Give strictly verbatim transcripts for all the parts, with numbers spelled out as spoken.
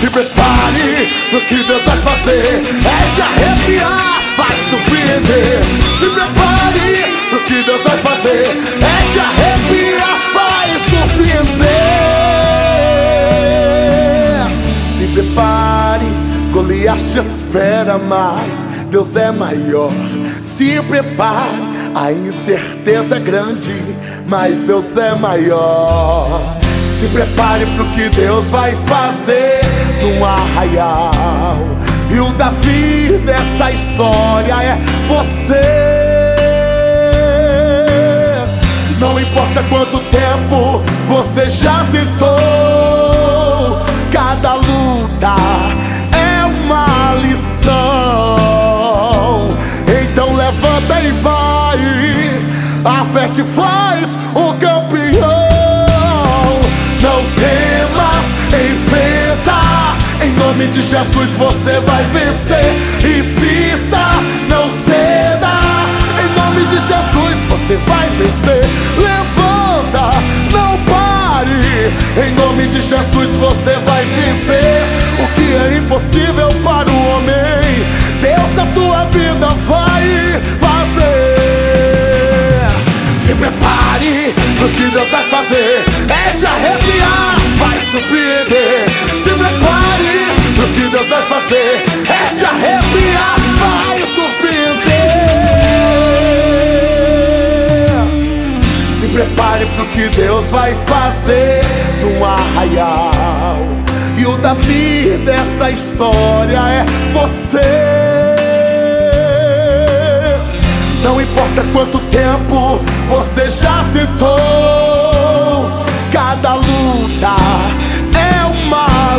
Se prepare pro que Deus vai fazer. É de arrepiar, vai surpreender. Se prepare pro que Deus vai fazer. É de arrepiar, vai surpreender. Se prepare, Golias te espera, mas Deus é maior. Se prepare, a incerteza é grande, mas Deus é maior. Se prepare pro que Deus vai fazer num arraial. E o Davi dessa história é você. Não importa quanto tempo você já tentou, cada luta é uma lição. Então levanta e vai, a fé te faz um campeão. Não temas, enfrenta, em nome de Jesus você vai vencer. Insista, não ceda, em nome de Jesus você vai vencer. Levanta, não pare, em nome de Jesus você vai vencer. O que é impossível para o homem, Deus na tua vida vai fazer. Se prepare pro que Deus vai fazer. É de arrepiar, vai surpreender. Se prepare pro que Deus vai fazer. É de arrepiar, vai surpreender. Se prepare pro que Deus vai fazer num arraial. E o Davi dessa história é você. Não importa quanto tempo você já tentou, cada luta é uma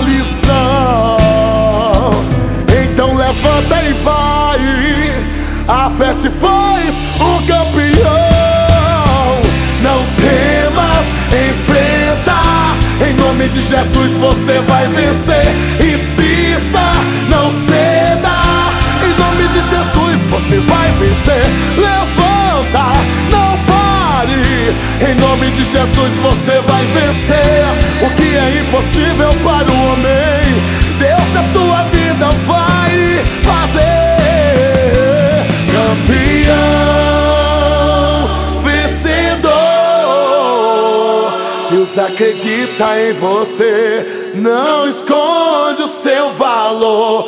lição. Então levanta e vai, a fé te faz um campeão. Não temas, enfrenta, em nome de Jesus você vai vencer. Insista, não ceda, em nome de Jesus você vai vencer. Levanta, não pare, em nome de Jesus você vai vencer. O que é impossível para o homem, Deus na tua vida vai fazer. Campeão, vencedor, Deus acredita em você, não esconde o seu valor.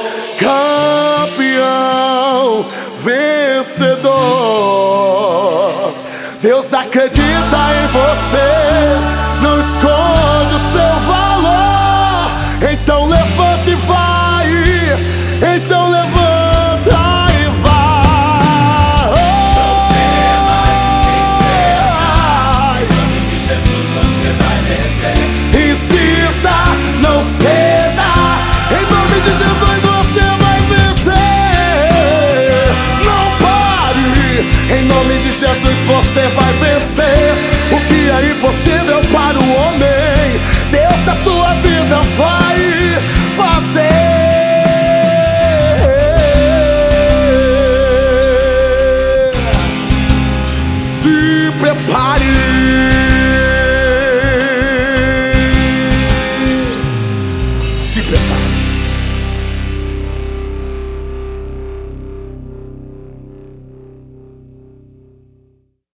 Campeão, vencedor, Deus acredita em você, não esconde o seu valor. Então levanta e vai, então levanta e vai. Em nome de Jesus você vai vencer.